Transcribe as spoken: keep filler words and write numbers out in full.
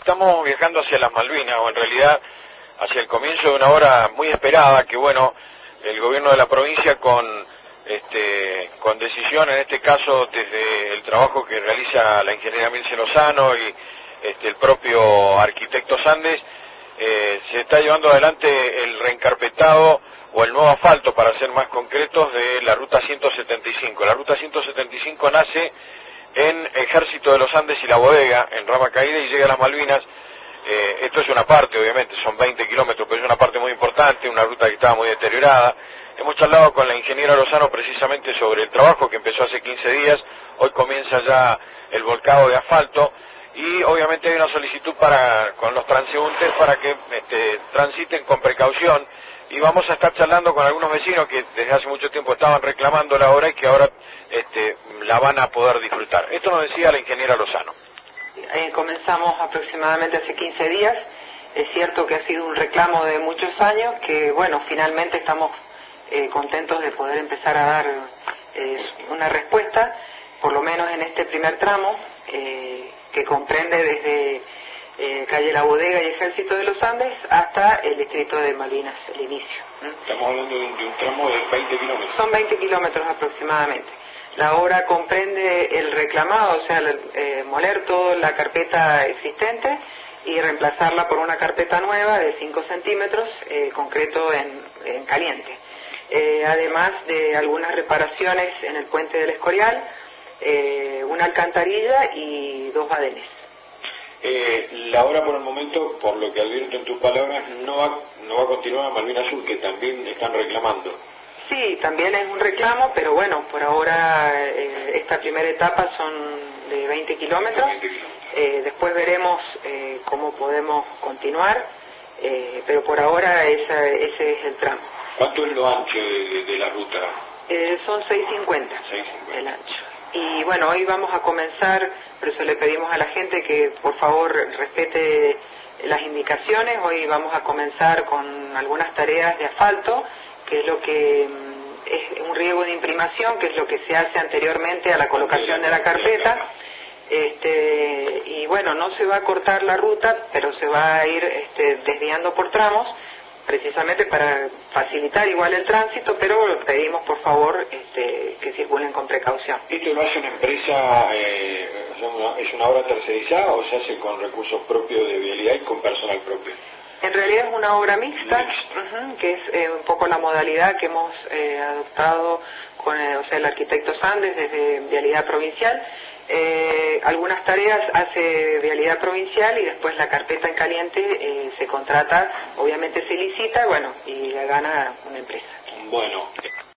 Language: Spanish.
Estamos viajando hacia las Malvinas, o en realidad hacia el comienzo de una hora muy esperada, que bueno, el gobierno de la provincia con este con decisión, en este caso desde el trabajo que realiza la ingeniera Milce Lozano y este, el propio arquitecto Sandes, eh, se está llevando adelante el reencarpetado o el nuevo asfalto, para ser más concretos, de la ruta ciento setenta y cinco. La ruta ciento setenta y cinco nace en Ejército de los Andes y La Bodega, en Rama Caída, y llega a las Malvinas. Eh, esto es una parte, obviamente, son veinte kilómetros, pero es una parte muy importante, una ruta que estaba muy deteriorada. Hemos charlado con la ingeniera Lozano precisamente sobre el trabajo que empezó hace quince días, hoy comienza ya el volcado de asfalto, y obviamente hay una solicitud para con los transeúntes para que este, transiten con precaución, y vamos a estar charlando con algunos vecinos que desde hace mucho tiempo estaban reclamando la obra y que ahora este, la van a poder disfrutar. Esto nos decía la ingeniera Lozano. Eh, comenzamos aproximadamente hace quince días. Es cierto que ha sido un reclamo de muchos años, que bueno, finalmente estamos eh, contentos de poder empezar a dar eh, una respuesta, por lo menos en este primer tramo, eh, que comprende desde eh, calle La Bodega y Ejército de los Andes hasta el distrito de Malvinas, el inicio. Estamos hablando de un, de un tramo de veinte kilómetros. Son veinte kilómetros aproximadamente. La obra comprende el reclamado, o sea, eh, moler toda la carpeta existente y reemplazarla por una carpeta nueva de cinco centímetros, eh, concreto en, en caliente. Eh, además de algunas reparaciones en el puente del Escorial, eh, una alcantarilla y dos badenes. Eh, la obra por el momento, por lo que advierto en tus palabras, no va, no va a continuar a Malvinas Sur, que también están reclamando. Sí, también es un reclamo, pero bueno, por ahora eh, esta primera etapa son de veinte kilómetros. Eh, después veremos eh, cómo podemos continuar, eh, pero por ahora esa, ese es el tramo. ¿Cuánto es lo ancho de, de, de la ruta? Eh, son seis cincuenta el ancho. Y bueno, hoy vamos a comenzar, por eso le pedimos a la gente que por favor respete las indicaciones. Hoy vamos a comenzar con algunas tareas de asfalto, que es lo que es un riego de imprimación, que es lo que se hace anteriormente a la colocación de la carpeta. Este, y bueno, no se va a cortar la ruta, pero se va a ir este, desviando por tramos, precisamente para facilitar igual el tránsito, pero pedimos por favor este, que circulen con precaución. ¿Esto lo hace una empresa, eh, es una obra tercerizada o se hace con recursos propios de vialidad y con personal propio? En realidad es una obra mixta, uh-huh, que es eh, un poco la modalidad que hemos eh, adoptado con eh, o sea, el arquitecto Sandes desde Vialidad Provincial. Eh, algunas tareas hace Vialidad Provincial y después la carpeta en caliente eh, se contrata, obviamente se licita, bueno, y la gana una empresa. Bueno.